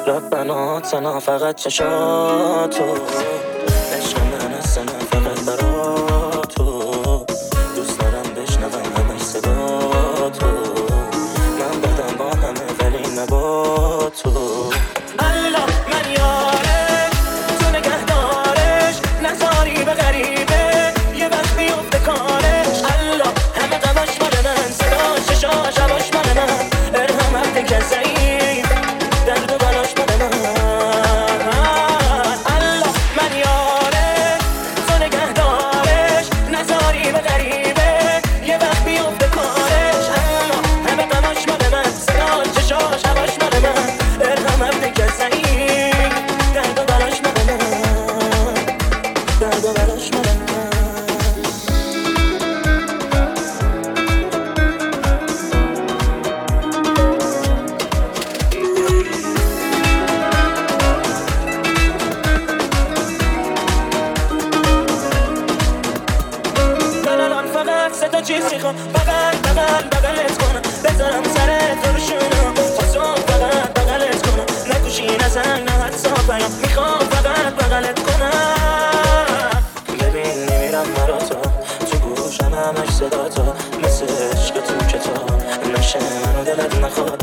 بنات سنا فقط چشاتو عشق من سنا فقط براتو دوست دارم بشنوم همش صداتو من بدم با همه ولی نبا تو الله من یاره تو نگهدارش نذاری به غریبه یه وقت بیفته کارش الله همه قمش مال من صدا ششاش هواش مال من ارهم وقتی که ضعیف درد و بلاش مال من الله من یاره تو نگهدارش نذاری به غریبه یه وقت بیفته کارش الله همه قمش مال من صدا ششاش هواش مال من ارهم وقتی که ضعیف درد و بلاش مال من درد و بلاش مال من تا چیز میخوام بغلت کنم بذارم سرت رو شونم خواستم بغلت کنم نکوشی نزن نه حدسا پیام میخوام فقط بغلت کنم ببین نمیرم مرا تو گوشم همش صدا تو مثل عشق تو کتاب نشه منو دلت نخواد